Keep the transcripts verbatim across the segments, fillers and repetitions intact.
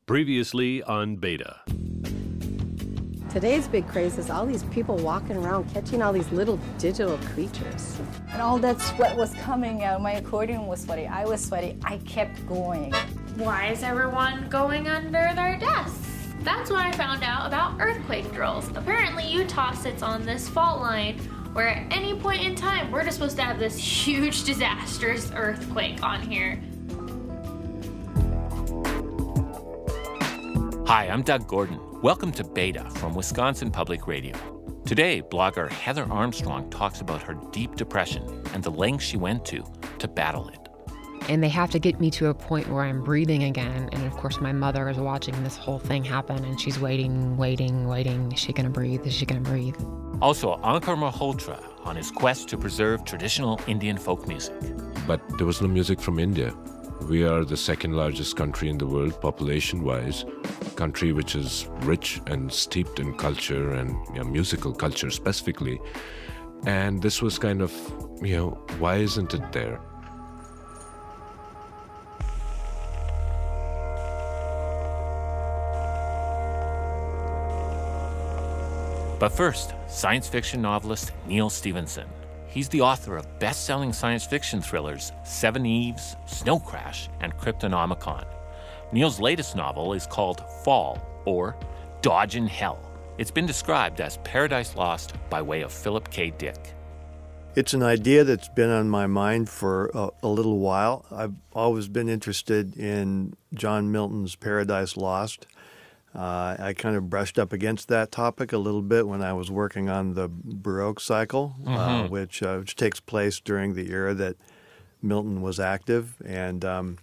Previously on Beta. Today's big craze is all these people walking around catching all these little digital creatures. And all that sweat was coming out. My accordion was sweaty. I was sweaty. I kept going. Why is everyone going under their desks? That's when I found out about earthquake drills. Apparently Utah sits on this fault line where at any point in time we're just supposed to have this huge disastrous earthquake on here. Hi, I'm Doug Gordon. Welcome to Beta from Wisconsin Public Radio. Today, blogger Heather Armstrong talks about her deep depression and the lengths she went to to battle it. And they have to get me to a point where I'm breathing again. And of course, my mother is watching this whole thing happen, and she's waiting, waiting, waiting. Is she going to breathe? Is she going to breathe? Also, Ankur Malhotra on his quest to preserve traditional Indian folk music. But there was no music from India. We are the second largest country in the world, population-wise, country which is rich and steeped in culture and you know, musical culture specifically. And this was kind of, you know, why isn't it there? But first, science fiction novelist Neal Stephenson. He's the author of best-selling science fiction thrillers Seven Eves, Snow Crash, and Cryptonomicon. Neal's latest novel is called Fall, or Dodge in Hell. It's been described as Paradise Lost by way of Philip K. Dick. It's an idea that's been on my mind for a, a little while. I've always been interested in John Milton's Paradise Lost. Uh, I kind of brushed up against that topic a little bit when I was working on the Baroque cycle, mm-hmm. uh, which uh, which takes place during the era that Milton was active. And um,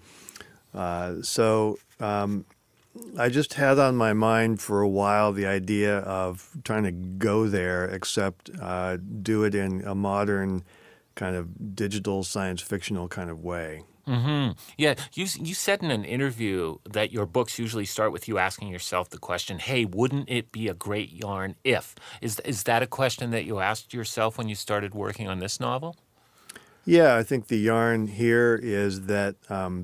uh, so um, I just had on my mind for a while the idea of trying to go there, except uh, do it in a modern kind of digital science fictional kind of way. Mm-hmm. Yeah, you you said in an interview that your books usually start with you asking yourself the question, hey, wouldn't it be a great yarn if? Is is that a question that you asked yourself when you started working on this novel? Yeah, I think the yarn here is that um,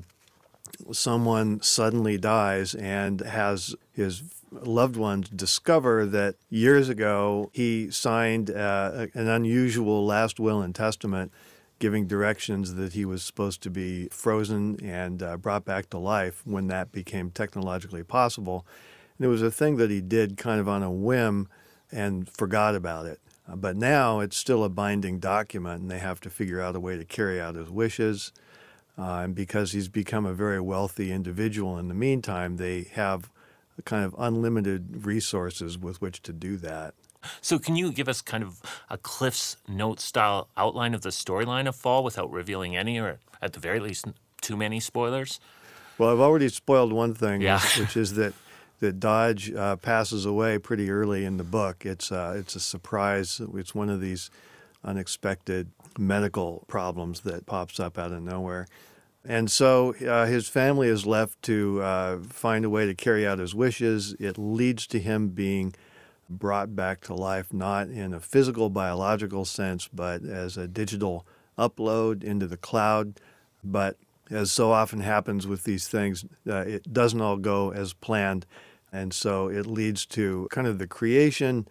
someone suddenly dies and has his loved ones discover that years ago he signed uh, an unusual last will and testament giving directions that he was supposed to be frozen and uh, brought back to life when that became technologically possible. And it was a thing that he did kind of on a whim and forgot about it. Uh, but now it's still a binding document, and they have to figure out a way to carry out his wishes. Uh, and because he's become a very wealthy individual in the meantime, they have a kind of unlimited resources with which to do that. So can you give us kind of a Cliff's Note-style outline of the storyline of Fall without revealing any, or at the very least, too many spoilers? Well, I've already spoiled one thing, yeah. which is that, that Dodge uh, passes away pretty early in the book. It's, uh, it's a surprise. It's one of these unexpected medical problems that pops up out of nowhere. And so uh, his family is left to uh, find a way to carry out his wishes. It leads to him being brought back to life, not in a physical, biological sense, but as a digital upload into the cloud. But as so often happens with these things, uh, it doesn't all go as planned. And so it leads to kind of the creation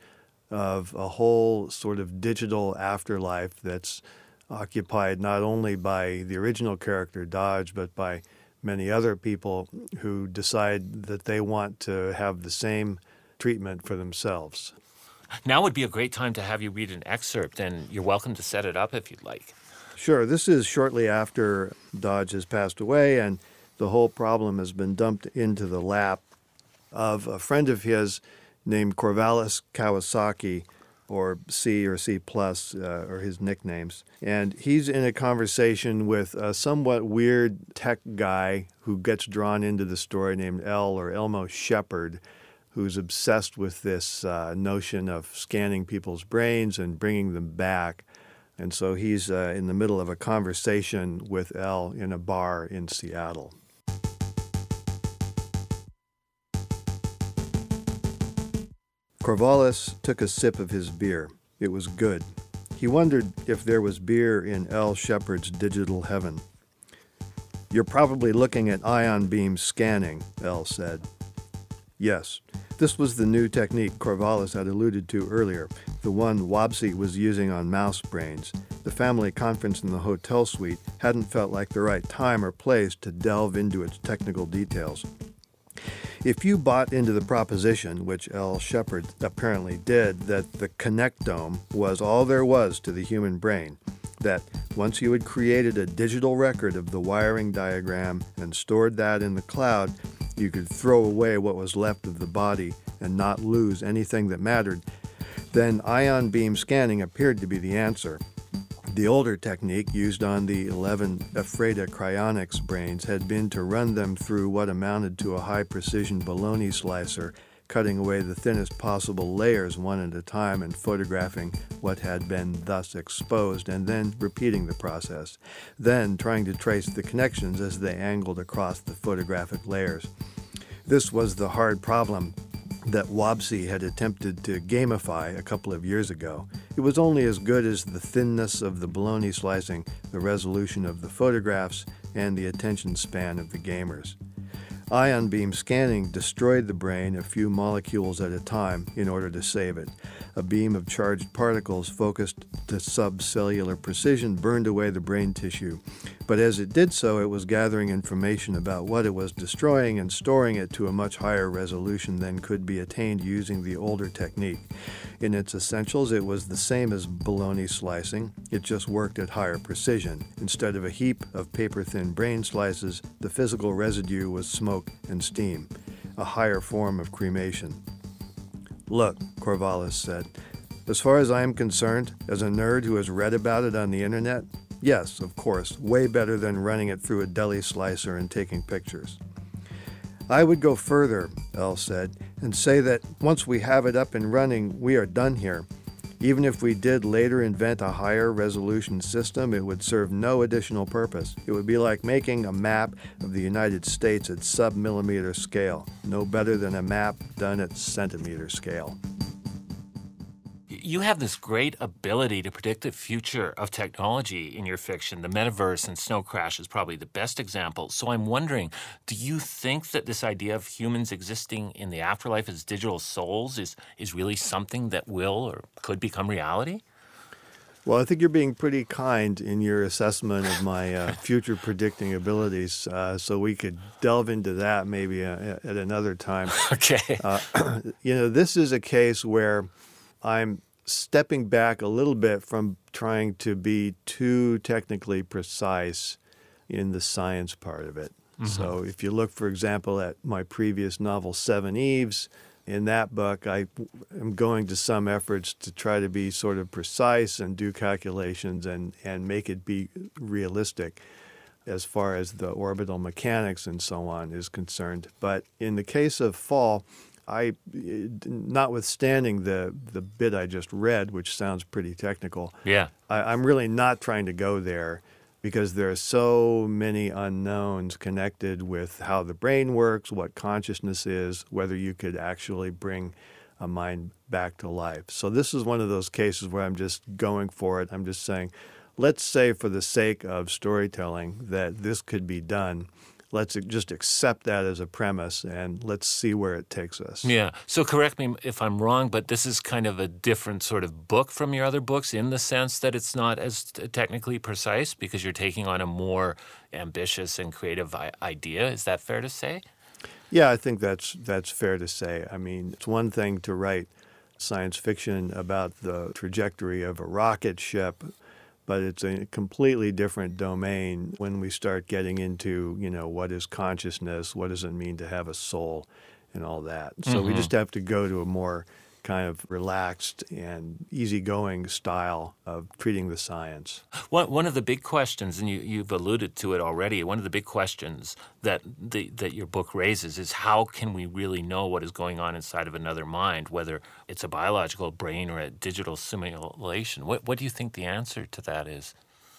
of a whole sort of digital afterlife that's occupied not only by the original character, Dodge, but by many other people who decide that they want to have the same treatment for themselves. Now would be a great time to have you read an excerpt, and you're welcome to set it up if you'd like. Sure. This is shortly after Dodge has passed away, and the whole problem has been dumped into the lap of a friend of his named Corvallis Kawasaki, or C or C plus, uh, or his nicknames. And he's in a conversation with a somewhat weird tech guy who gets drawn into the story named El, or Elmo Shepard, who's obsessed with this uh, notion of scanning people's brains and bringing them back. And so he's uh, in the middle of a conversation with El in a bar in Seattle. Corvallis took a sip of his beer. It was good. He wondered if there was beer in El Shepard's digital heaven. "You're probably looking at ion beam scanning," El said. Yes. This was the new technique Corvallis had alluded to earlier, the one Wobsey was using on mouse brains. The family conference in the hotel suite hadn't felt like the right time or place to delve into its technical details. If you bought into the proposition, which L. Shepard apparently did, that the connectome was all there was to the human brain, that once you had created a digital record of the wiring diagram and stored that in the cloud, you could throw away what was left of the body and not lose anything that mattered, then ion beam scanning appeared to be the answer. The older technique used on the eleven Ephrata cryonics brains had been to run them through what amounted to a high-precision bologna slicer, cutting away the thinnest possible layers one at a time and photographing what had been thus exposed, and then repeating the process, then trying to trace the connections as they angled across the photographic layers. This was the hard problem that Wobsey had attempted to gamify a couple of years ago. It was only as good as the thinness of the bologna slicing, the resolution of the photographs, and the attention span of the gamers. Ion beam scanning destroyed the brain a few molecules at a time in order to save it. A beam of charged particles focused to subcellular precision burned away the brain tissue. But as it did so, it was gathering information about what it was destroying and storing it to a much higher resolution than could be attained using the older technique. In its essentials, it was the same as bologna slicing. It just worked at higher precision. Instead of a heap of paper-thin brain slices, the physical residue was smoke and steam, a higher form of cremation. Look, Corvallis said, as far as I am concerned, as a nerd who has read about it on the internet, yes, of course, way better than running it through a deli slicer and taking pictures. I would go further, Elle said, and say that once we have it up and running, we are done here. Even if we did later invent a higher resolution system, it would serve no additional purpose. It would be like making a map of the United States at sub-millimeter scale, no better than a map done at centimeter scale. You have this great ability to predict the future of technology in your fiction. The metaverse and Snow Crash is probably the best example. So I'm wondering, do you think that this idea of humans existing in the afterlife as digital souls is, is really something that will or could become reality? Well, I think you're being pretty kind in your assessment of my uh, future predicting abilities, uh, so we could delve into that maybe uh, at another time. Okay. Uh, you know, this is a case where I'm stepping back a little bit from trying to be too technically precise in the science part of it. Mm-hmm. So if you look, for example, at my previous novel, Seven Eves, in that book, I am going to some efforts to try to be sort of precise and do calculations and, and make it be realistic as far as the orbital mechanics and so on is concerned. But in the case of Fall, I, notwithstanding the the bit I just read, which sounds pretty technical, yeah, I, I'm really not trying to go there because there are so many unknowns connected with how the brain works, what consciousness is, whether you could actually bring a mind back to life. So this is one of those cases where I'm just going for it. I'm just saying, let's say for the sake of storytelling that this could be done. Let's just accept that as a premise, and let's see where it takes us. Yeah. So correct me if I'm wrong, but this is kind of a different sort of book from your other books in the sense that it's not as technically precise because you're taking on a more ambitious and creative idea. Is that fair to say? Yeah, I think that's that's fair to say. I mean, it's one thing to write science fiction about the trajectory of a rocket ship, but it's a completely different domain when we start getting into, you know, what is consciousness, what does it mean to have a soul, and all that. So mm-hmm. we just have to go to a more kind of relaxed and easygoing style of treating the science. One one of the big questions, and you, you've alluded to it already, one of the big questions that the, that your book raises is how can we really know what is going on inside of another mind, whether it's a biological brain or a digital simulation? What, what do you think the answer to that is?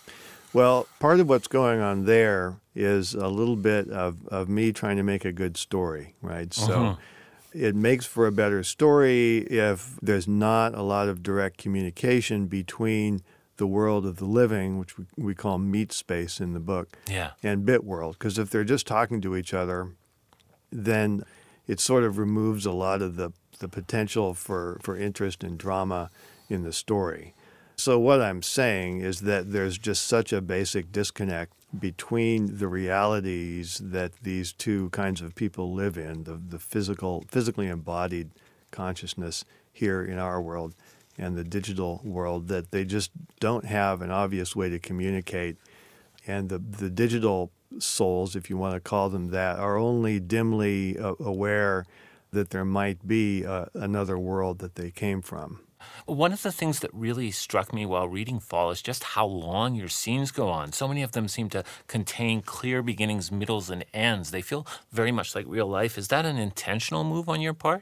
Well, part of what's going on there is a little bit of, of me trying to make a good story, right? So. Mm-hmm. It makes for a better story if there's not a lot of direct communication between the world of the living, which we, we call meat space in the book, yeah. and bit world. Because if they're just talking to each other, then it sort of removes a lot of the, the potential for, for interest and drama in the story. So what I'm saying is that there's just such a basic disconnect between the realities that these two kinds of people live in, the, the physical, physically embodied consciousness here in our world and the digital world, that they just don't have an obvious way to communicate. And the, the digital souls, if you want to call them that, are only dimly uh, aware that there might be uh, another world that they came from. One of the things that really struck me while reading Fall is just how long your scenes go on. So many of them seem to contain clear beginnings, middles, and ends. They feel very much like real life. Is that an intentional move on your part?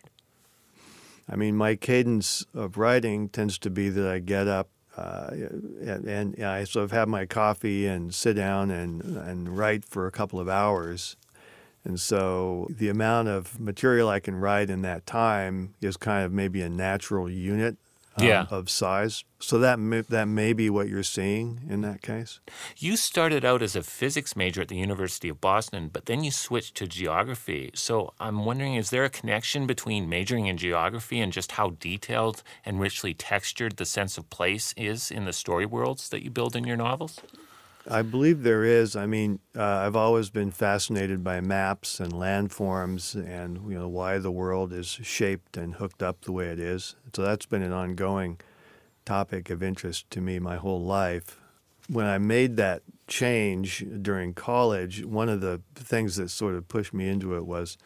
I mean, my cadence of writing tends to be that I get up uh, and, and I sort of have my coffee and sit down and, and write for a couple of hours. And so the amount of material I can write in that time is kind of maybe a natural unit um, yeah. of size. So that may, that may be what you're seeing in that case. You started out as a physics major at the University of Boston, but then you switched to geography. So I'm wondering, is there a connection between majoring in geography and just how detailed and richly textured the sense of place is in the story worlds that you build in your novels? I believe there is. I mean, uh, I've always been fascinated by maps and landforms and, you know, why the world is shaped and hooked up the way it is. So that's been an ongoing topic of interest to me my whole life. When I made that change during college, one of the things that sort of pushed me into it was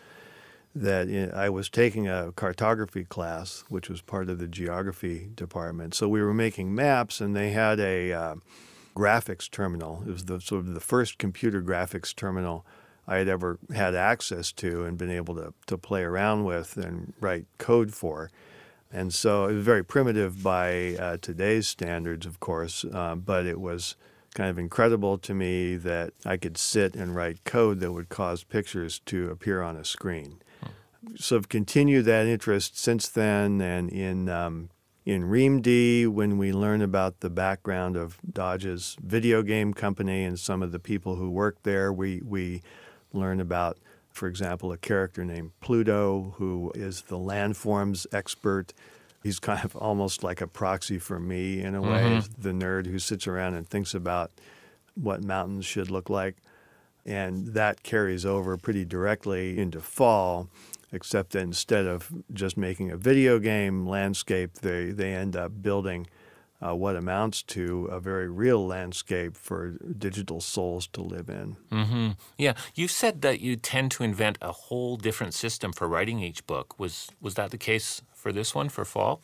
that I was taking a cartography class, which was part of the geography department. So we were making maps, and they had a uh, graphics terminal. It was the sort of the first computer graphics terminal I had ever had access to and been able to, to play around with and write code for. And so it was very primitive by uh, today's standards, of course, uh, but it was kind of incredible to me that I could sit and write code that would cause pictures to appear on a screen. Hmm. So I've continued that interest since then, and in um, in ReamD, when we learn about the background of Dodge's video game company and some of the people who work there, we, we learn about, for example, a character named Pluto, who is the landforms expert. He's kind of almost like a proxy for me in a way, mm-hmm. the nerd who sits around and thinks about what mountains should look like. And that carries over pretty directly into Fall, except that instead of just making a video game landscape, they, they end up building uh, what amounts to a very real landscape for digital souls to live in. Mm-hmm. Yeah, you said that you tend to invent a whole different system for writing each book. Was was that the case for this one, for Fall?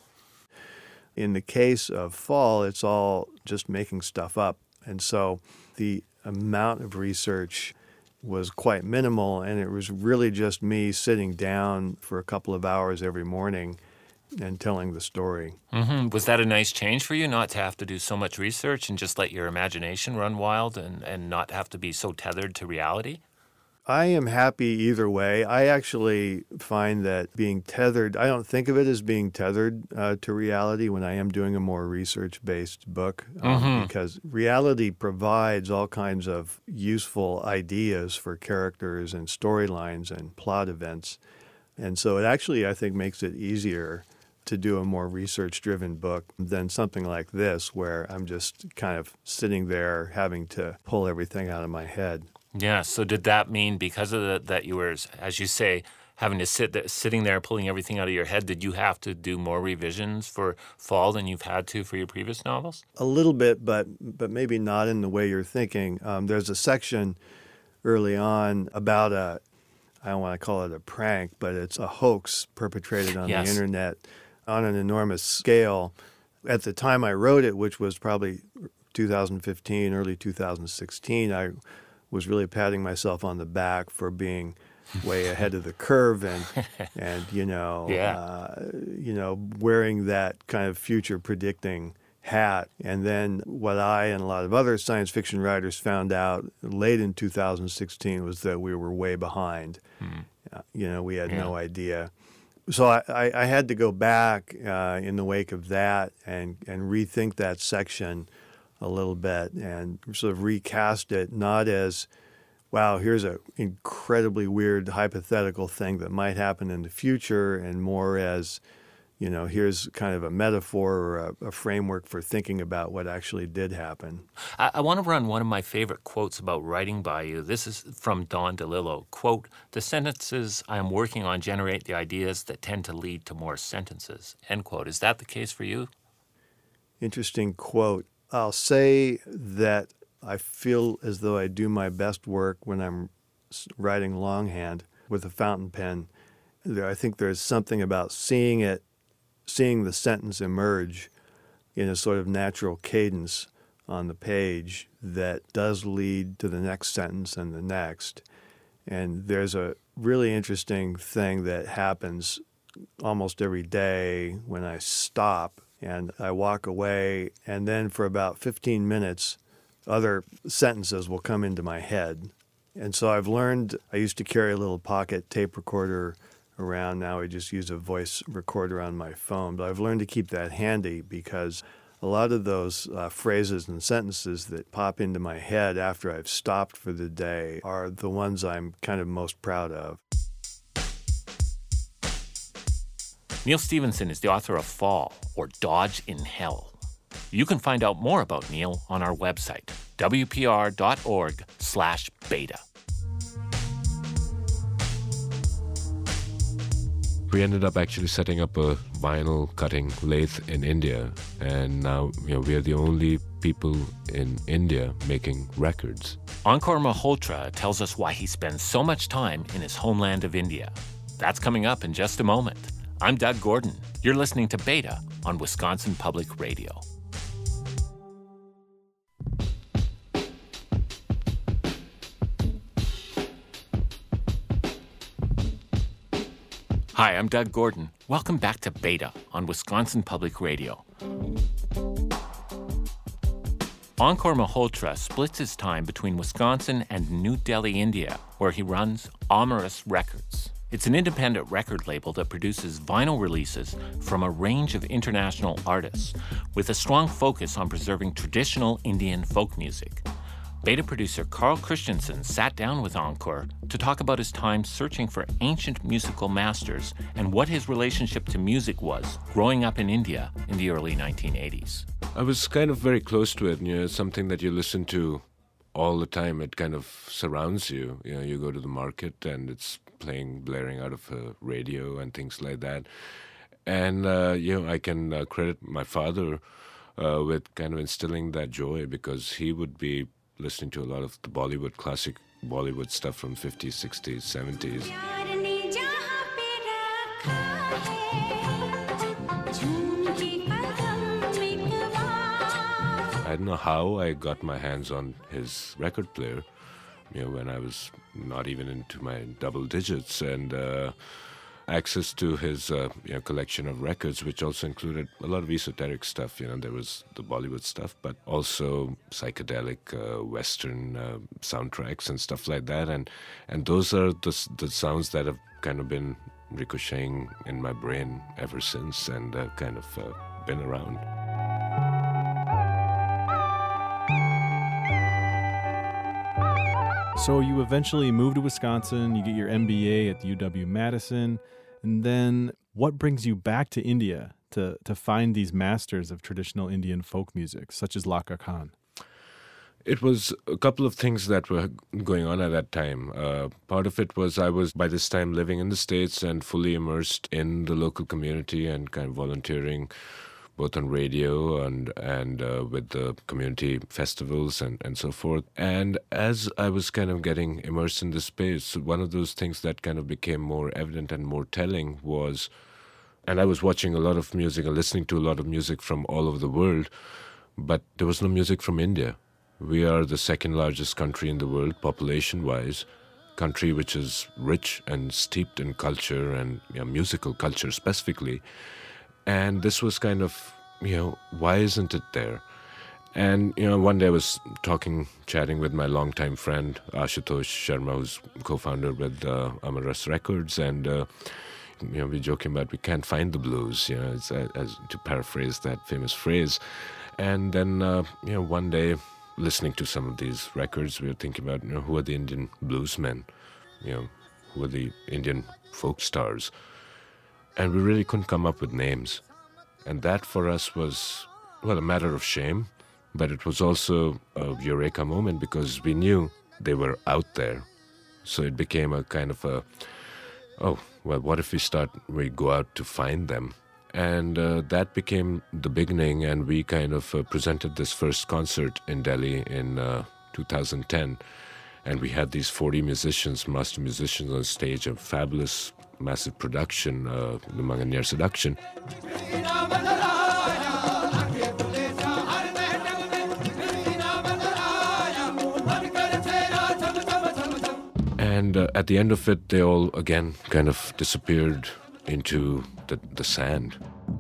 In the case of Fall, it's all just making stuff up. And so the amount of research was quite minimal, and it was really just me sitting down for a couple of hours every morning and telling the story. Mm-hmm. Was that a nice change for you, not to have to do so much research and just let your imagination run wild and, and not have to be so tethered to reality? I am happy either way. I actually find that being tethered, I don't think of it as being tethered uh, to reality when I am doing a more research-based book, um, mm-hmm. because reality provides all kinds of useful ideas for characters and storylines and plot events. And so it actually, I think, makes it easier to do a more research-driven book than something like this, where I'm just kind of sitting there having to pull everything out of my head. Yeah, so did that mean because of the, that you were, as you say, having to sit there, sitting there pulling everything out of your head, did you have to do more revisions for Fall than you've had to for your previous novels? A little bit, but but maybe not in the way you're thinking. Um, there's a section early on about a, I don't want to call it a prank, but it's a hoax perpetrated on yes. the internet on an enormous scale. At the time I wrote it, which was probably two thousand fifteen, early two thousand sixteen, I was really patting myself on the back for being way ahead of the curve and, and you know, yeah. uh, you know, wearing that kind of future predicting hat. And then what I and a lot of other science fiction writers found out late in two thousand sixteen was that we were way behind. Mm. Uh, you know, we had yeah. no idea. So I, I, I had to go back uh, in the wake of that and, and rethink that section a little bit and sort of recast it, not as wow, here's an incredibly weird hypothetical thing that might happen in the future, and more as, you know, here's kind of a metaphor or a, a framework for thinking about what actually did happen. I, I want to run one of my favorite quotes about writing by you. This is from Don DeLillo. Quote, "The sentences I am working on generate the ideas that tend to lead to more sentences." End quote. Is that the case for you? Interesting quote. I'll say that I feel as though I do my best work when I'm writing longhand with a fountain pen. I think there's something about seeing it, seeing the sentence emerge in a sort of natural cadence on the page that does lead to the next sentence and the next. And there's a really interesting thing that happens almost every day when I stop and I walk away, and then for about fifteen minutes, other sentences will come into my head. And so I've learned, I used to carry a little pocket tape recorder around. Now I just use a voice recorder on my phone. But I've learned to keep that handy because a lot of those uh, phrases and sentences that pop into my head after I've stopped for the day are the ones I'm kind of most proud of. Neal Stephenson is the author of Fall, or Dodge in Hell. You can find out more about Neal on our website, w p r dot org slash beta. We ended up actually setting up a vinyl cutting lathe in India, and now you know we are the only people in India making records. Ankur Malhotra tells us why he spends so much time in his homeland of India. That's coming up in just a moment. I'm Doug Gordon. You're listening to Beta on Wisconsin Public Radio. Hi, I'm Doug Gordon. Welcome back to Beta on Wisconsin Public Radio. Ankur Malhotra splits his time between Wisconsin and New Delhi, India, where he runs Amorous Records. It's an independent record label that produces vinyl releases from a range of international artists, with a strong focus on preserving traditional Indian folk music. Beta producer Carl Christensen sat down with Ankur to talk about his time searching for ancient musical masters and what his relationship to music was growing up in India in the early nineteen eighties. I was kind of very close to it, you know, something that you listen to all the time. It kind of surrounds you. You know, you go to the market and it's playing, blaring out of a radio and things like that. And, uh, you know, I can uh, credit my father uh, with kind of instilling that joy, because he would be listening to a lot of the Bollywood, classic Bollywood stuff from fifties, sixties, seventies. I don't know how I got my hands on his record player, you know, when I was not even into my double digits, and uh, access to his uh, you know, collection of records, which also included a lot of esoteric stuff. You know, there was the Bollywood stuff, but also psychedelic uh, Western uh, soundtracks and stuff like that. And and those are the the sounds that have kind of been ricocheting in my brain ever since, and uh, kind of uh, been around. So you eventually move to Wisconsin, you get your M B A at the U W-Madison, and then what brings you back to India to, to find these masters of traditional Indian folk music, such as Laka Khan? It was a couple of things that were going on at that time. Uh, part of it was I was, by this time, living in the States and fully immersed in the local community and kind of volunteering both on radio and and uh, with the community festivals and, and so forth. And as I was kind of getting immersed in this space, one of those things that kind of became more evident and more telling was, and I was watching a lot of music and listening to a lot of music from all over the world, but there was no music from India. We are the second largest country in the world, population-wise, country which is rich and steeped in culture and you know, musical culture specifically. And this was kind of, you know, why isn't it there? And, you know, one day I was talking, chatting with my longtime friend, Ashutosh Sharma, who's co-founder with uh, Amorous Records, and, uh, you know, we're joking about we can't find the blues, you know, it's, uh, as to paraphrase that famous phrase. And then, uh, you know, one day listening to some of these records, we were thinking about, you know, who are the Indian bluesmen, you know, who are the Indian folk stars, and we really couldn't come up with names. And that for us was, well, a matter of shame, but it was also a eureka moment because we knew they were out there. So it became a kind of a, oh, well, what if we start, we go out to find them? And uh, that became the beginning, and we kind of uh, presented this first concert in Delhi in uh, two thousand ten. And we had these forty musicians, master musicians on stage, a fabulous, massive production, uh, the Manganyar Seduction. And uh, at the end of it, they all, again, kind of disappeared into the, the sand.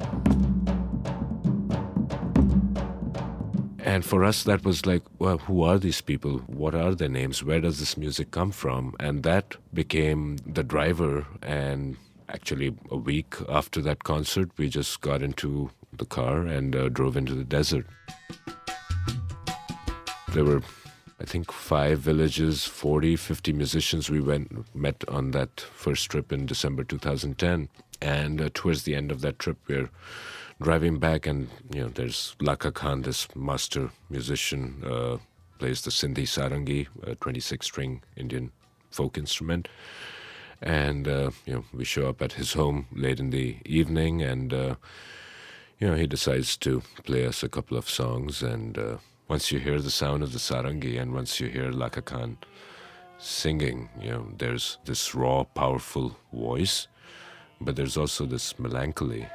And for us, that was like, well, who are these people? What are their names? Where does this music come from? And that became the driver. And actually, a week after that concert, we just got into the car and uh, drove into the desert. There were, I think, five villages, forty, fifty musicians we went met on that first trip in December two thousand ten. And uh, towards the end of that trip, we're driving back, and you know, there's Laka Khan, this master musician, uh, plays the Sindhi sarangi, a twenty-six string Indian folk instrument. And uh, you know, we show up at his home late in the evening, and uh, you know, he decides to play us a couple of songs. And uh, once you hear the sound of the sarangi, and once you hear Laka Khan singing, you know, there's this raw, powerful voice, but there's also this melancholy.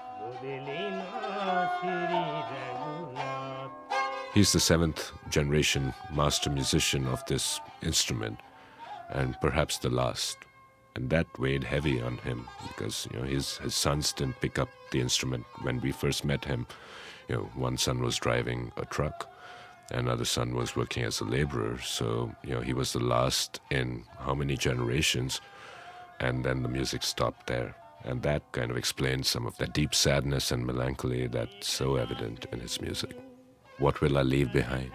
He's the seventh generation master musician of this instrument, and perhaps the last. And that weighed heavy on him because, you know, his, his sons didn't pick up the instrument. When we first met him, you know, one son was driving a truck, another son was working as a laborer. So, you know, he was the last in how many generations, and then the music stopped there. And that kind of explains some of that deep sadness and melancholy that's so evident in his music. What will I leave behind?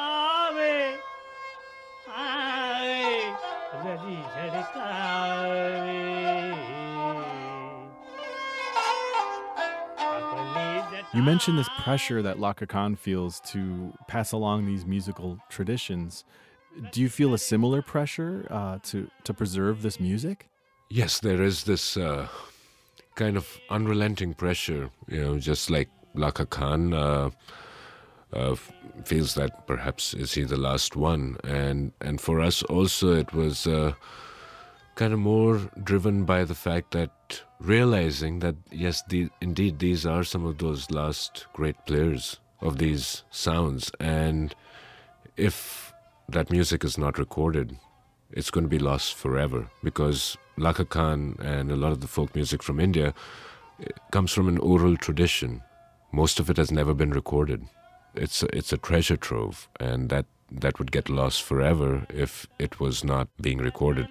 You mentioned this pressure that Laka Khan feels to pass along these musical traditions. Do you feel a similar pressure uh, to, to preserve this music? Yes, there is this uh, kind of unrelenting pressure, you know, just like Laka Khan uh, uh, feels that perhaps is he the last one. And, and for us also it was uh, kind of more driven by the fact that realizing that, yes, the, indeed, these are some of those last great players of these sounds. And if that music is not recorded, it's going to be lost forever, because Laka Khan and a lot of the folk music from India comes from an oral tradition. Most of it has never been recorded. It's a, it's a treasure trove, and that, that would get lost forever if it was not being recorded.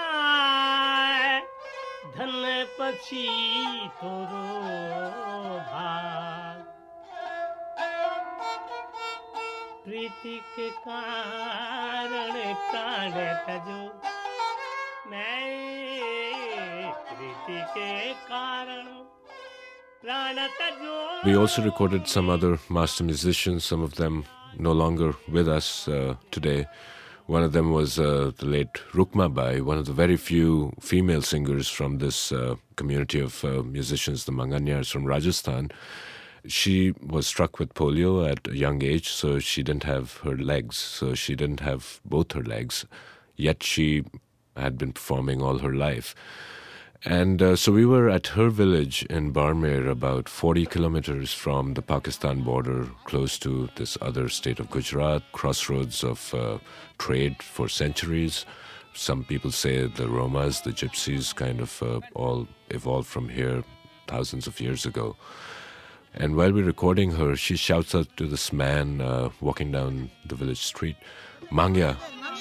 We also recorded some other master musicians, some of them no longer with us uh, today. One of them was uh, the late Rukma Bai, one of the very few female singers from this uh, community of uh, musicians, the Manganyars from Rajasthan. She was struck with polio at a young age, so she didn't have her legs, so she didn't have both her legs, yet she had been performing all her life. And uh, so we were at her village in Barmer, about forty kilometers from the Pakistan border, close to this other state of Gujarat, crossroads of uh, trade for centuries. Some people say the Romas, the Gypsies, kind of uh, all evolved from here thousands of years ago. And while we're recording her, she shouts out to this man uh, walking down the village street, "Mangya."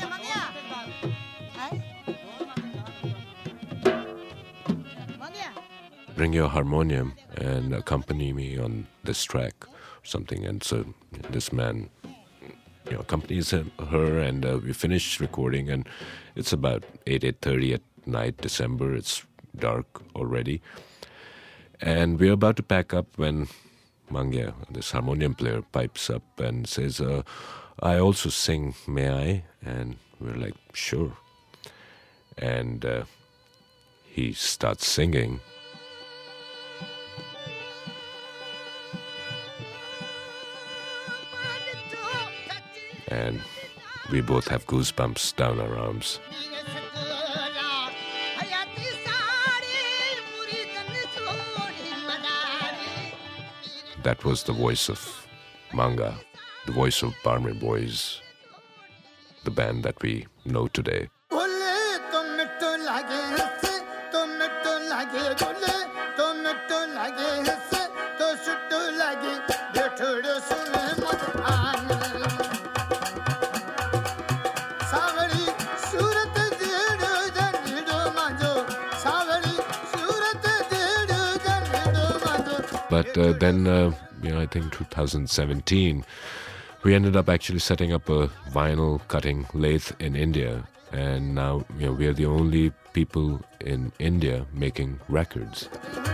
Bring your harmonium and accompany me on this track or something. And so this man you know, accompanies him, her, and uh, we finished recording, and it's about eight, eight thirty at night, December. It's dark already. And we're about to pack up when Mangya, this harmonium player, pipes up and says, uh, I also sing, may I? And we're like, sure. And uh, he starts singing. And we both have goosebumps down our arms. That was the voice of Manga, the voice of Barmer Boys, the band that we know today. But uh, then, uh, you know, I think two thousand seventeen, we ended up actually setting up a vinyl cutting lathe in India. And now, you know, we are the only people in India making records.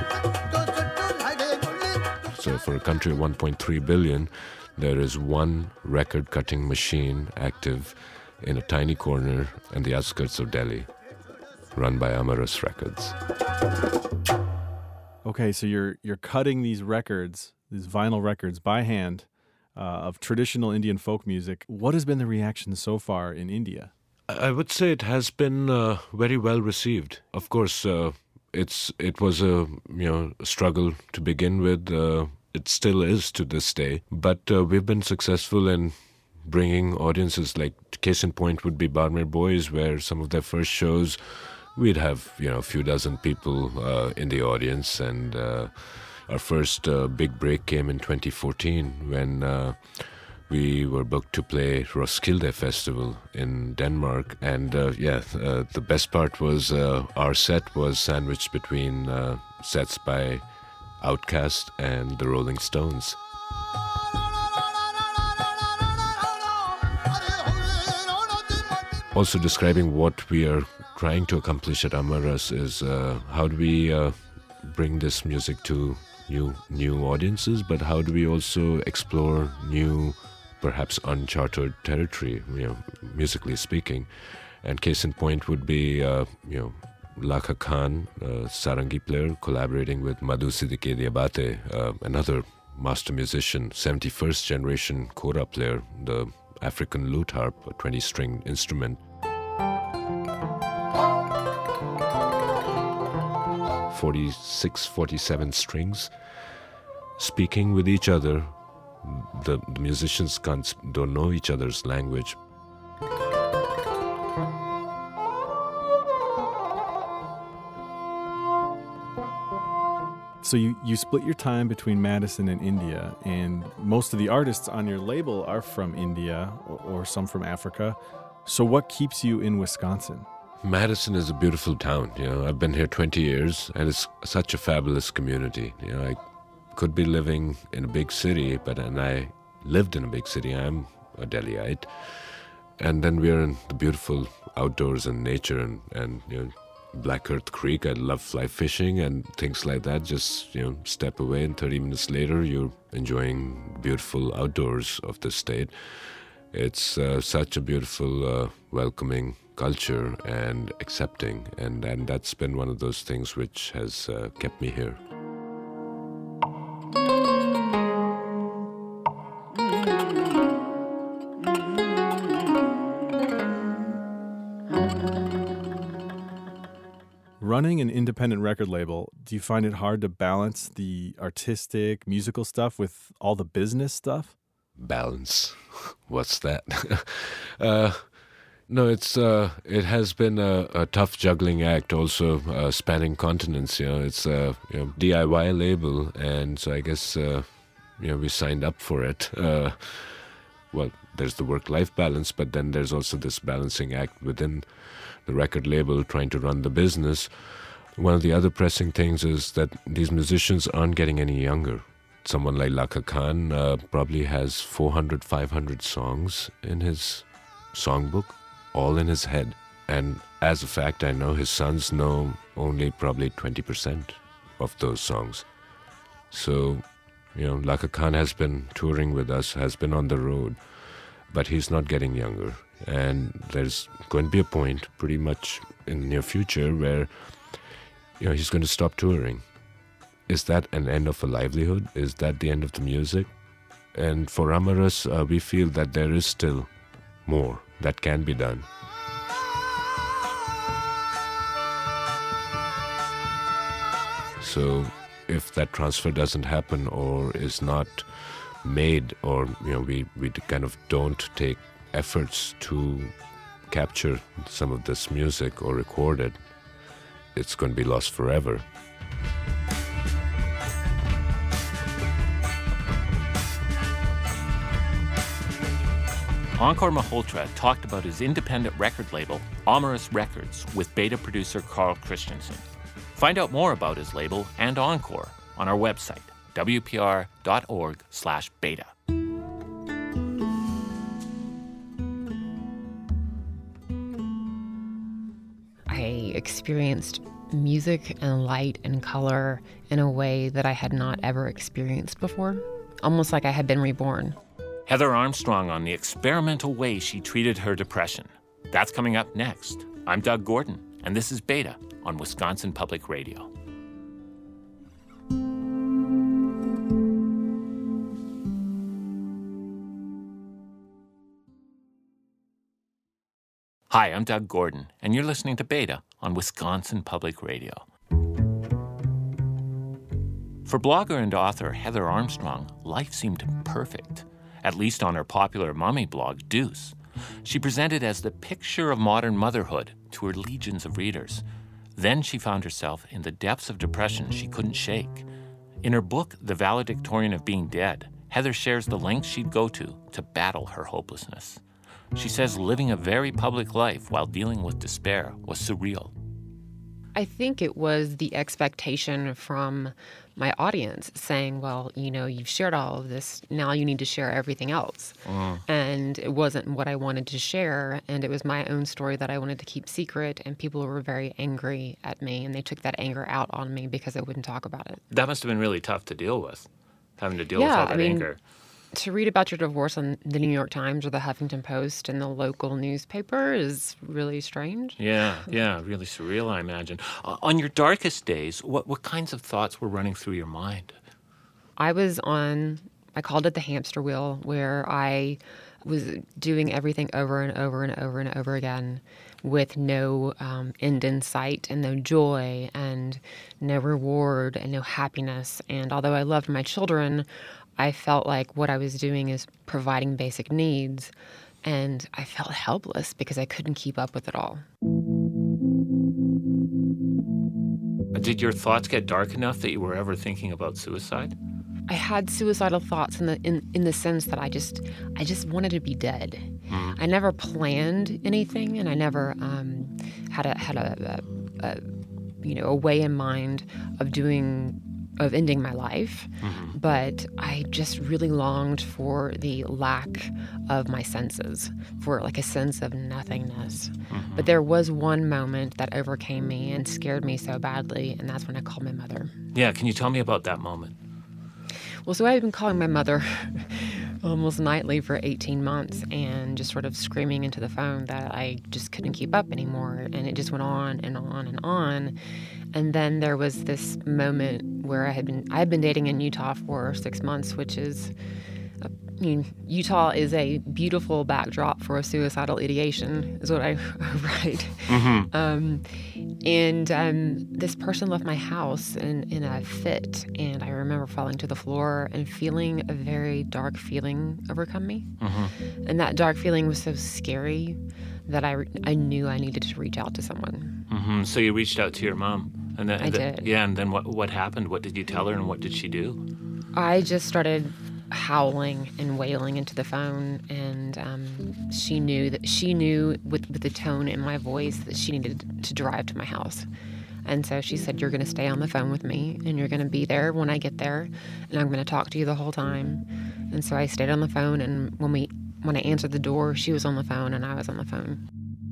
So for a country of one point three billion, there is one record cutting machine active in a tiny corner in the outskirts of Delhi, run by Amaras Records. Okay, so you're you're cutting these records, these vinyl records by hand uh, of traditional Indian folk music. What has been the reaction so far in India? I would say it has been uh, very well received. Of course, uh, it's it was a you know a struggle to begin with. Uh, it still is to this day, but uh, we've been successful in bringing audiences. Like case in point would be Barmer Boys, where some of their first shows, we'd have, you know, a few dozen people uh, in the audience. And uh, our first uh, big break came in twenty fourteen when uh, we were booked to play Roskilde Festival in Denmark. And uh, yeah, uh, the best part was uh, our set was sandwiched between uh, sets by Outkast and the Rolling Stones. Also describing what we are trying to accomplish at Amaras is uh, how do we uh, bring this music to new new audiences, but how do we also explore new, perhaps uncharted territory, you know, musically speaking. And case in point would be, uh, you know, Lakha Khan, a sarangi player, collaborating with Madhu Siddique Diabate, uh, another master musician, seventy-first generation kora player, the African lute harp, a twenty-string instrument. forty-six, forty-seven strings, speaking with each other. The, the musicians can't, don't know each other's language. So you, you split your time between Madison and India, and most of the artists on your label are from India or, or some from Africa. So what keeps you in Wisconsin? Madison is a beautiful town. You know, I've been here twenty years, and it's such a fabulous community. You know, I could be living in a big city, but and I lived in a big city. I'm a Delhiite, and then we're in the beautiful outdoors and nature, and and you know, Black Earth Creek. I love fly fishing and things like that. Just, you know, step away, and thirty minutes later, you're enjoying beautiful outdoors of the state. It's uh, such a beautiful, uh, welcoming culture and accepting, and, and that's been one of those things which has uh, kept me here. Running an independent record label, do you find it hard to balance the artistic, musical stuff with all the business stuff? Balance? What's that? uh, no, it's uh, it has been a, a tough juggling act, also uh, spanning continents. You know, it's a you know, D I Y label, and so I guess uh, you know we signed up for it. Uh, well, there's the work-life balance, but then there's also this balancing act within the record label trying to run the business. One of the other pressing things is that these musicians aren't getting any younger. someone like Laka Khan uh, probably has four hundred, five hundred songs in his songbook, all in his head. And as a fact, I know his sons know only probably twenty percent of those songs. So, you know, Laka Khan has been touring with us, has been on the road, but he's not getting younger. And there's going to be a point pretty much in the near future where, you know, he's going to stop touring. Is that an end of a livelihood? Is that the end of the music? And for Amaras, uh, we feel that there is still more that can be done. So if that transfer doesn't happen or is not made, or, you know, we, we kind of don't take efforts to capture some of this music or record it, it's going to be lost forever. Encore Malhotra talked about his independent record label, Amaras Records, with Beta producer Carl Christensen. Find out more about his label and Encore on our website, w p r dot org slash beta. I experienced music and light and color in a way that I had not ever experienced before, almost like I had been reborn. Heather Armstrong on the experimental way she treated her depression. That's coming up next. I'm Doug Gordon, and this is Beta on Wisconsin Public Radio. Hi, I'm Doug Gordon, and you're listening to Beta on Wisconsin Public Radio. For blogger and author Heather Armstrong, life seemed perfect, at least on her popular mommy blog, Deuce. She presented as the picture of modern motherhood to her legions of readers. Then she found herself in the depths of depression she couldn't shake. In her book, The Valedictorian of Being Dead, Heather shares the lengths she'd go to to battle her hopelessness. She says living a very public life while dealing with despair was surreal. I think it was the expectation from my audience saying, well, you know, you've shared all of this, now you need to share everything else. Mm. And it wasn't what I wanted to share, and it was my own story that I wanted to keep secret, and people were very angry at me, and they took that anger out on me because I wouldn't talk about it. That must have been really tough to deal with, having to deal yeah, with all that I mean, anger. To read about your divorce on the New York Times or the Huffington Post and the local newspaper is really strange. Yeah, yeah, really surreal, I imagine. Uh, on your darkest days, what, what kinds of thoughts were running through your mind? I was on, I called it the hamster wheel, where I was doing everything over and over and over and over again with no um, end in sight and no joy and no reward and no happiness. And although I loved my children, I felt like what I was doing is providing basic needs, and I felt helpless because I couldn't keep up with it all. Did your thoughts get dark enough that you were ever thinking about suicide? I had suicidal thoughts in the in, in the sense that I just I just wanted to be dead. Mm. I never planned anything, and I never um, had a had a, a, a you know a way in mind of doing. of ending my life, mm-hmm. but I just really longed for the lack of my senses, for like a sense of nothingness. Mm-hmm. But there was one moment that overcame me and scared me so badly, and that's when I called my mother. Yeah, can you tell me about that moment? Well, so I've been calling my mother almost nightly for eighteen months and just sort of screaming into the phone that I just couldn't keep up anymore, and it just went on and on and on. And then there was this moment where I had been I had been dating in Utah for six months, which is, I mean, Utah is a beautiful backdrop for a suicidal ideation, is what I write. Mm-hmm. Um, and um, this person left my house in, in a fit, and I remember falling to the floor and feeling a very dark feeling overcome me. Mm-hmm. And that dark feeling was so scary that I, I knew I needed to reach out to someone. Mm-hmm. So you reached out to your mom? And then, I the, did. Yeah, and then what what happened? What did you tell her, and what did she do? I just started howling and wailing into the phone, and um, she knew that she knew with, with the tone in my voice that she needed to drive to my house. And so she said, you're going to stay on the phone with me, and you're going to be there when I get there, and I'm going to talk to you the whole time. And so I stayed on the phone, and when we when I answered the door, she was on the phone, and I was on the phone.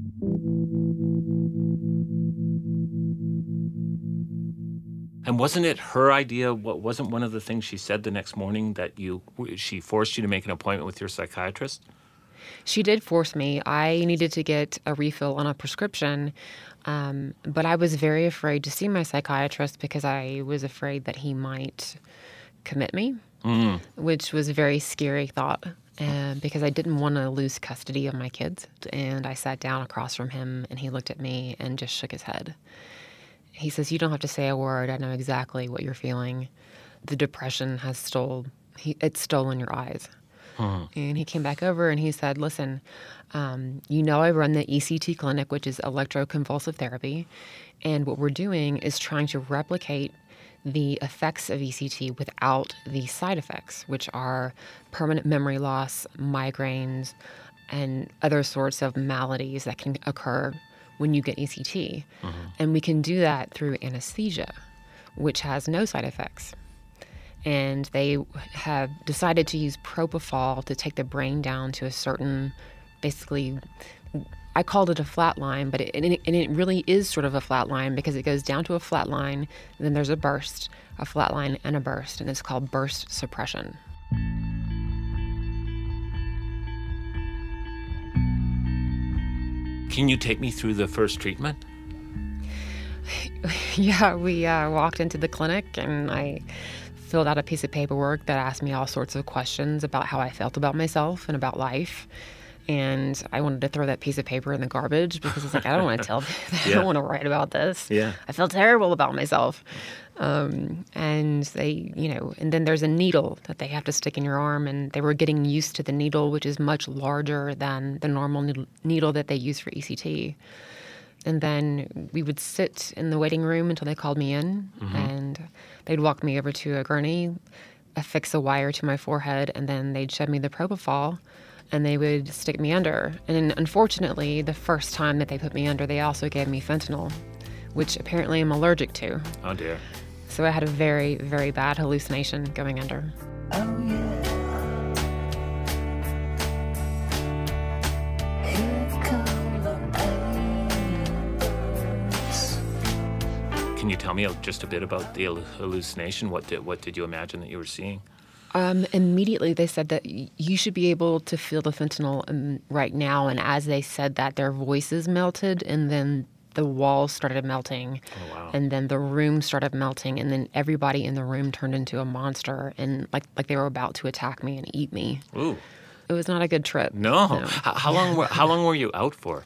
And wasn't it her idea? What wasn't one of the things she said the next morning that you she forced you to make an appointment with your psychiatrist? She did force me. I needed to get a refill on a prescription, um, but I was very afraid to see my psychiatrist because I was afraid that he might commit me, mm. which was a very scary thought uh, because I didn't want to lose custody of my kids. And I sat down across from him, and he looked at me and just shook his head. He says, you don't have to say a word. I know exactly what you're feeling. The depression has stole, he, it's stolen your eyes. Hmm. And he came back over and he said, listen, um, you know I run the E C T clinic, which is electroconvulsive therapy. And what we're doing is trying to replicate the effects of E C T without the side effects, which are permanent memory loss, migraines, and other sorts of maladies that can occur when you get E C T. Mm-hmm. And we can do that through anesthesia, which has no side effects. And they have decided to use propofol to take the brain down to a certain, basically, I called it a flat line, but it, and it, and it really is sort of a flat line because it goes down to a flat line, and then there's a burst, a flat line and a burst, and it's called burst suppression. Can you take me through the first treatment? Yeah, we uh, walked into the clinic, and I filled out a piece of paperwork that asked me all sorts of questions about how I felt about myself and about life. And I wanted to throw that piece of paper in the garbage because it's like, I don't want to tell, I Yeah. don't want to write about this. Yeah. I feel terrible about myself. Um, and they, you know, and then there's a needle that they have to stick in your arm, and they were getting used to the needle, which is much larger than the normal needle, needle that they use for E C T. And then we would sit in the waiting room until they called me in, mm-hmm. and they'd walk me over to a gurney, affix a wire to my forehead, and then they'd shove me the propofol, and they would stick me under. And unfortunately, the first time that they put me under, they also gave me fentanyl, which apparently I'm allergic to. Oh, dear. So I had a very, very bad hallucination going under. Oh, yeah. Can you tell me just a bit about the hallucination? What did, what did you imagine that you were seeing? Um, immediately, they said that y- you should be able to feel the fentanyl um, right now. And as they said that, their voices melted, and then the walls started melting. Oh, wow. And then the room started melting, and then everybody in the room turned into a monster, and like like they were about to attack me and eat me. Ooh. It was not a good trip. No. no. How, how long were, how long were you out for?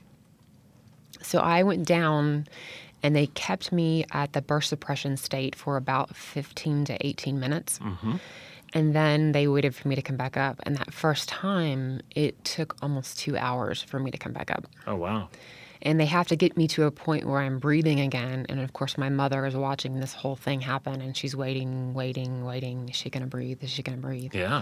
So I went down, and they kept me at the burst suppression state for about fifteen to eighteen minutes. Mm-hmm. And then they waited for me to come back up. And that first time, it took almost two hours for me to come back up. Oh, wow. And they have to get me to a point where I'm breathing again. And of course, my mother is watching this whole thing happen, and she's waiting, waiting, waiting. Is she going to breathe? Is she going to breathe? Yeah.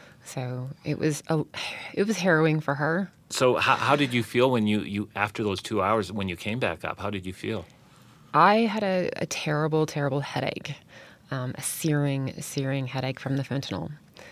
So it was a, it was harrowing for her. So how, how did you feel when you, you, after those two hours, when you came back up? How did you feel? I had a, a terrible, terrible headache, um, a searing, searing headache from the fentanyl.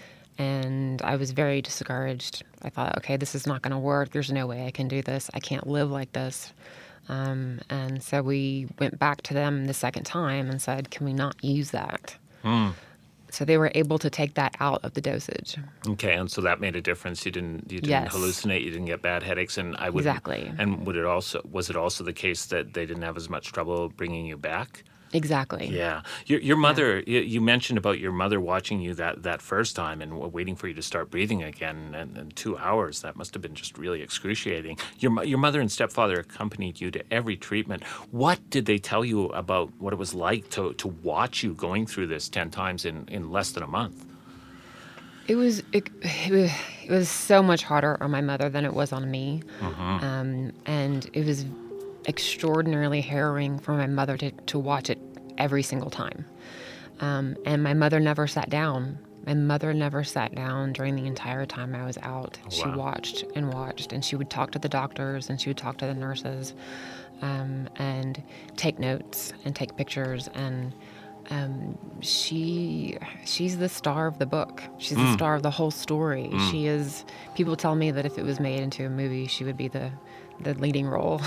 And I was very discouraged. I thought, okay, this is not going to work. There's no way I can do this. I can't live like this. Um, and so we went back to them the second time and said, can we not use that? Mm. So they were able to take that out of the dosage. Okay, and so that made a difference. You didn't you didn't Yes. hallucinate. You didn't get bad headaches, and I would Exactly. And would it also was it also the case that they didn't have as much trouble bringing you back? Exactly. Yeah. Your your mother. You, you mentioned about your mother watching you that, that first time and waiting for you to start breathing again, and, and two hours. That must have been just really excruciating. Your mo- your mother and stepfather accompanied you to every treatment. What did they tell you about what it was like to to watch you going through this ten times in, in less than a month? It was it, it was it was so much harder on my mother than it was on me, Mm-hmm. um, and it was extraordinarily harrowing for my mother to, to watch it every single time. Um, and my mother never sat down My mother never sat down during the entire time I was out. Oh, she wow. watched and watched, and she would talk to the doctors and she would talk to the nurses um, and take notes and take pictures. And um, she she's the star of the book. She's the star of the whole story. She is. People tell me that if it was made into a movie, she would be the, the leading role.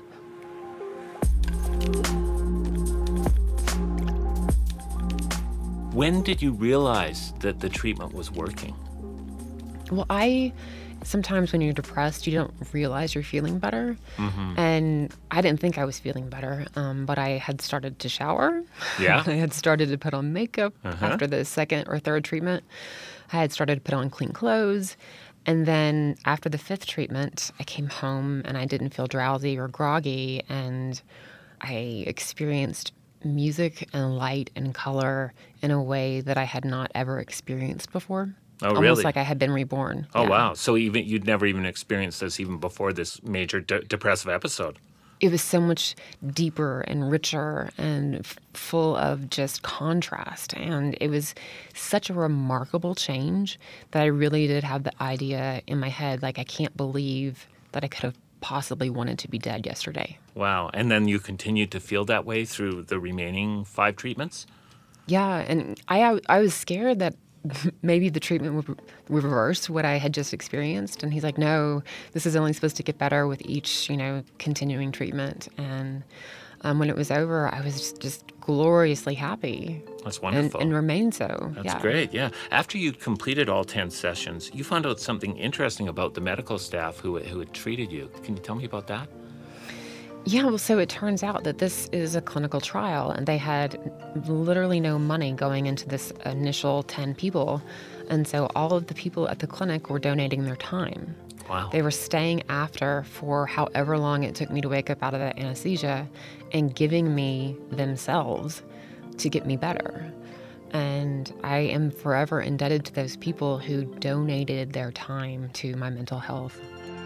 When did you realize that the treatment was working? Well, I sometimes when you're depressed, you don't realize you're feeling better. Mm-hmm. And I didn't think I was feeling better, um, but I had started to shower. Yeah? I had started to put on makeup Uh-huh. after the second or third treatment. I had started to put on clean clothes. And then after the fifth treatment, I came home and I didn't feel drowsy or groggy. And I experienced music and light and color in a way that I had not ever experienced before. Oh, Almost really? like I had been reborn. Oh, Yeah. wow. So even you'd never even experienced this even before this major de- depressive episode. It was so much deeper and richer and f- full of just contrast. And it was such a remarkable change that I really did have the idea in my head, like, I can't believe that I could have possibly wanted to be dead yesterday. Wow. And then you continued to feel that way through the remaining five treatments? Yeah, and I I was scared that maybe the treatment would reverse what I had just experienced. And he's like, no, this is only supposed to get better with each, you know, continuing treatment. And um, when it was over, I was just, just gloriously happy. That's And, wonderful. and remained so. That's yeah. great, yeah. After you'd completed all ten sessions, you found out something interesting about the medical staff who, who had treated you. Can you tell me about that? Yeah, well, so it turns out that this is a clinical trial, and they had literally no money going into this initial ten people. And so all of the people at the clinic were donating their time. Wow. They were staying after for however long it took me to wake up out of that anesthesia and giving me themselves to get me better. And I am forever indebted to those people who donated their time to my mental health.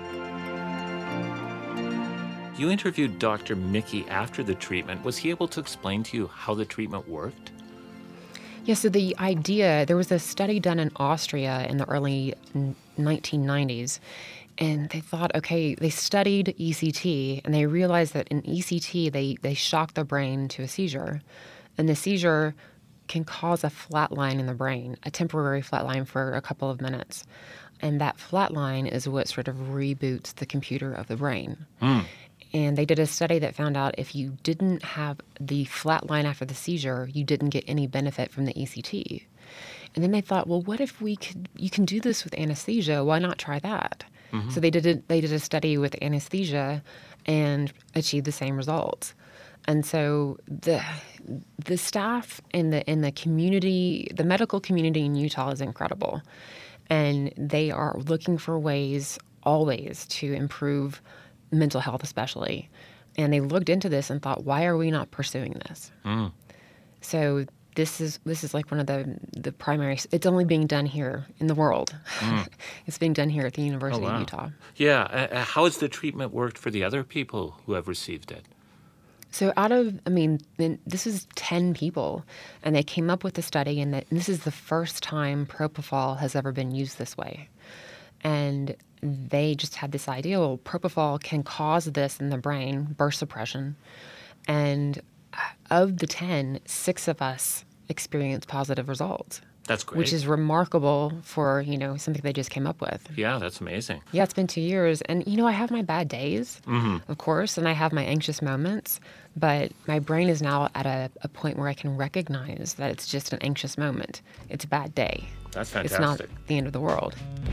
You interviewed Doctor Mickey after the treatment. Was he able to explain to you how the treatment worked? Yeah, so the idea, there was a study done in Austria in the early nineteen nineties, and they thought, okay, they studied E C T, and they realized that in E C T, they, they shock the brain to a seizure, and the seizure can cause a flat line in the brain, a temporary flat line for a couple of minutes. And that flat line is what sort of reboots the computer of the brain. Mm. And they did a study that found out if you didn't have the flat line after the seizure, you didn't get any benefit from the E C T. And then they thought, well, what if we could, you can do this with anesthesia, why not try that? Mm-hmm. So they did a, they did a study with anesthesia and achieved the same results. And so the the staff in the in the community, the medical community in Utah is incredible. And they are looking for ways always to improve mental health especially. And they looked into this and thought, why are we not pursuing this? Mm. So this is this is like one of the the primary, it's only being done here in the world. Mm. It's being done here at the University Oh, wow. of Utah. Yeah. Uh, how has the treatment worked for the other people who have received it? So out of, I mean, this is ten people, and they came up with the study, and, that, and this is the first time propofol has ever been used this way. And they just had this idea, well, propofol can cause this in the brain, burst suppression. And of the ten, six of us experienced positive results. That's great. Which is remarkable for, you know, something they just came up with. Yeah, that's amazing. Yeah, it's been two years. And, you know, I have my bad days, mm-hmm. of course, and I have my anxious moments. But my brain is now at a, a point where I can recognize that it's just an anxious moment. It's a bad day. That's fantastic. It's not the end of the world.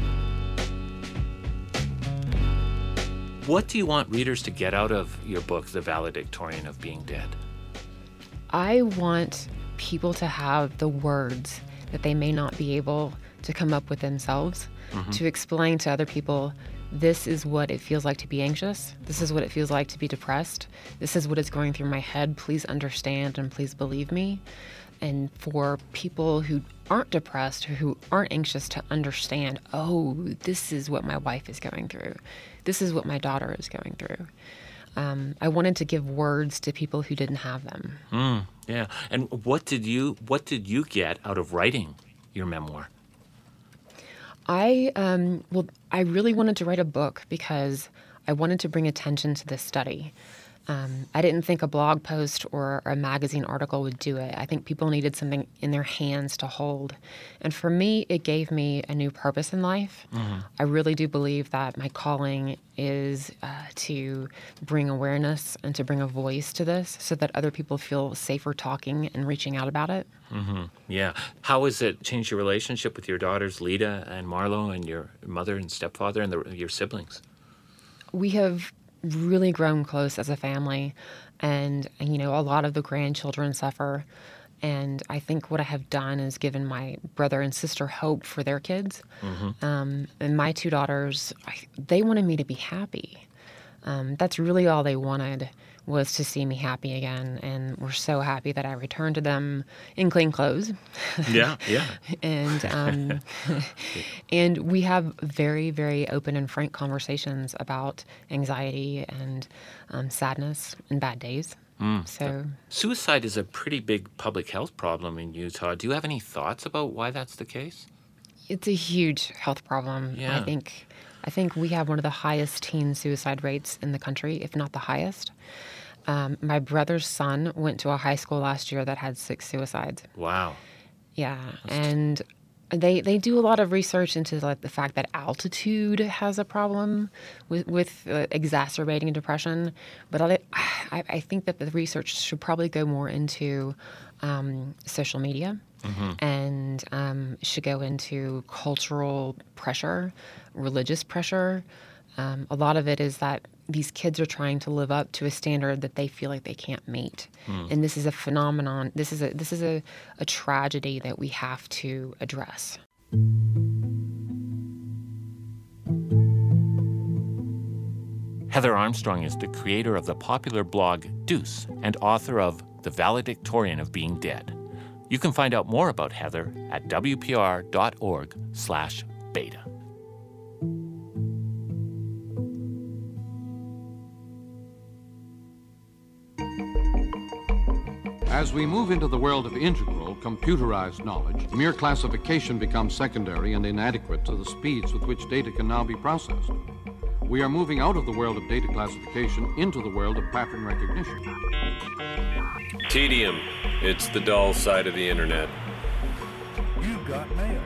What do you want readers to get out of your book, The Valedictorian of Being Dead? I want people to have the words that they may not be able to come up with themselves, mm-hmm. to explain to other people, this is what it feels like to be anxious. This is what it feels like to be depressed. This is what is going through my head. Please understand and please believe me. And for people who aren't depressed or who aren't anxious to understand, oh, this is what my wife is going through. This is what my daughter is going through. Um, I wanted to give words to people who didn't have them. Mm, yeah. And what did you what did you get out of writing your memoir? I, um, well, I really wanted to write a book because I wanted to bring attention to this study. Um, I didn't think a blog post or a magazine article would do it. I think people needed something in their hands to hold. And for me, it gave me a new purpose in life. Mm-hmm. I really do believe that my calling is uh, to bring awareness and to bring a voice to this so that other people feel safer talking and reaching out about it. Mm-hmm. Yeah. How has it changed your relationship with your daughters, Lita and Marlo, and your mother and stepfather and the, your siblings? We have really grown close as a family, and you know, a lot of the grandchildren suffer, and I think what I have done is given my brother and sister hope for their kids. Mm-hmm. Um, and my two daughters, I, they wanted me to be happy. Um, that's really all they wanted, was to see me happy again, and we're so happy that I returned to them in clean clothes. Yeah, yeah. and um, and we have very, very open and frank conversations about anxiety and um, sadness and bad days. Mm. So suicide is a pretty big public health problem in Utah. Do you have any thoughts about why that's the case? It's a huge health problem. Yeah. I think I think we have one of the highest teen suicide rates in the country, if not the highest. Um, my brother's son went to a high school last year that had six suicides. Wow. Yeah, That's and they they do a lot of research into like the fact that altitude has a problem with with uh, exacerbating depression. But I, I I think that the research should probably go more into um, social media. Mm-hmm. And um, should go into cultural pressure, religious pressure. Um, a lot of it is that these kids are trying to live up to a standard that they feel like they can't meet. Mm. And this is a phenomenon, this is a this is a, a tragedy that we have to address. Heather Armstrong is the creator of the popular blog Deuce and author of The Valedictorian of Being Dead. You can find out more about Heather at w p r dot org slash beta. As we move into the world of integral, computerized knowledge, mere classification becomes secondary and inadequate to the speeds with which data can now be processed. We are moving out of the world of data classification into the world of pattern recognition. Tedium. It's the dull side of the internet. You've got mail.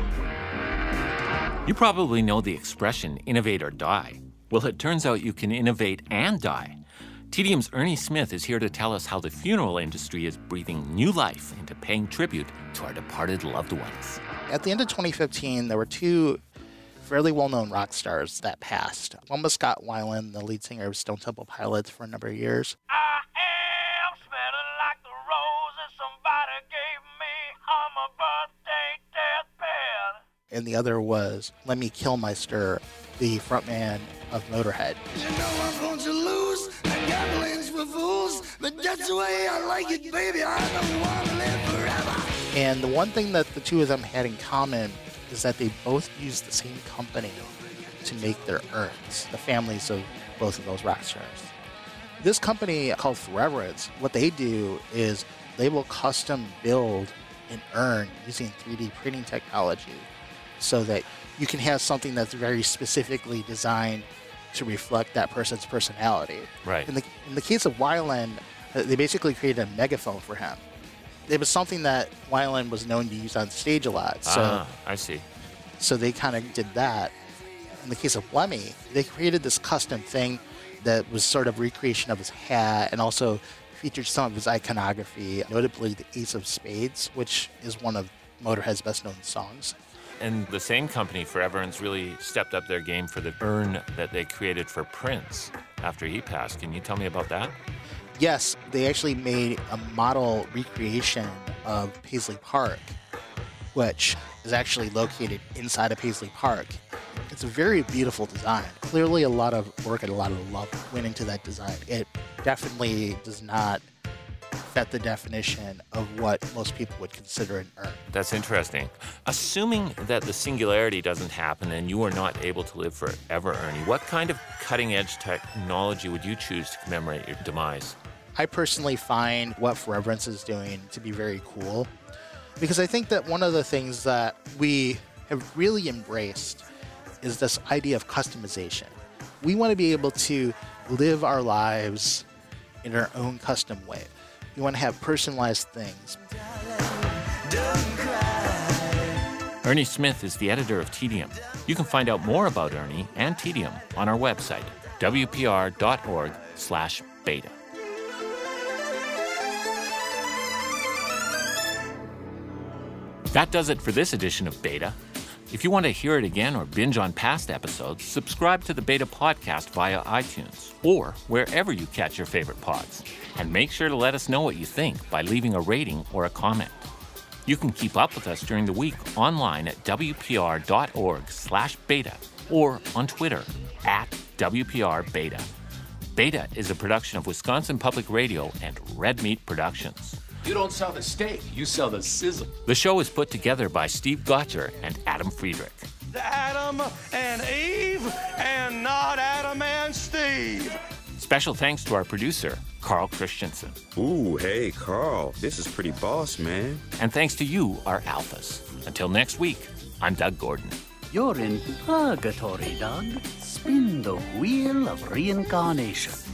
You probably know the expression, innovate or die. Well, it turns out you can innovate and die. Tedium's Ernie Smith is here to tell us how the funeral industry is breathing new life into paying tribute to our departed loved ones. At the end of twenty fifteen, there were two fairly well-known rock stars that passed. One was Scott Weiland, the lead singer of Stone Temple Pilots for a number of years. I am smelling like the roses somebody gave me on my birthday deathbed. And the other was Lemmy Kilmister, the frontman of Motorhead. You know I'm going to lose. The gambling's for fools. But that's the way I like it, baby. I don't want to live forever. And the one thing that the two of them had in common is that they both used the same company to make their urns, the families of both of those rock stars. This company called Foreverance, what they do is they will custom build an urn using three D printing technology so that you can have something that's very specifically designed to reflect that person's personality. Right. In the, in the case of Weiland, they basically created a megaphone for him. It was something that Weiland was known to use on stage a lot. So, ah, I see. So they kind of did that. In the case of Lemmy, they created this custom thing that was sort of recreation of his hat and also featured some of his iconography, notably the Ace of Spades, which is one of Motorhead's best-known songs. And the same company, Foreverance, really stepped up their game for the urn that they created for Prince after he passed. Can you tell me about that? Yes, they actually made a model recreation of Paisley Park, which is actually located inside of Paisley Park. It's a very beautiful design. Clearly a lot of work and a lot of love went into that design. It definitely does not fit the definition of what most people would consider an urn. That's interesting. Assuming that the singularity doesn't happen and you are not able to live forever, Ernie, what kind of cutting-edge technology would you choose to commemorate your demise? I personally find what Foreverance is doing to be very cool, because I think that one of the things that we have really embraced is this idea of customization. We want to be able to live our lives in our own custom way. We want to have personalized things. Ernie Smith is the editor of Tedium. You can find out more about Ernie and Tedium on our website, w p r dot org slash beta. That does it for this edition of Beta. If you want to hear it again or binge on past episodes, subscribe to the Beta podcast via iTunes or wherever you catch your favorite pods. And make sure to let us know what you think by leaving a rating or a comment. You can keep up with us during the week online at w p r dot org slash beta or on Twitter at W P R Beta. Beta is a production of Wisconsin Public Radio and Red Meat Productions. You don't sell the steak, you sell the sizzle. The show is put together by Steve Gotcher and Adam Friedrich. Adam and Eve, and not Adam and Steve. Special thanks to our producer, Carl Christensen. Ooh, hey, Carl. This is pretty boss, man. And thanks to you, our alphas. Until next week, I'm Doug Gordon. You're in purgatory, Doug. Spin the wheel of reincarnation.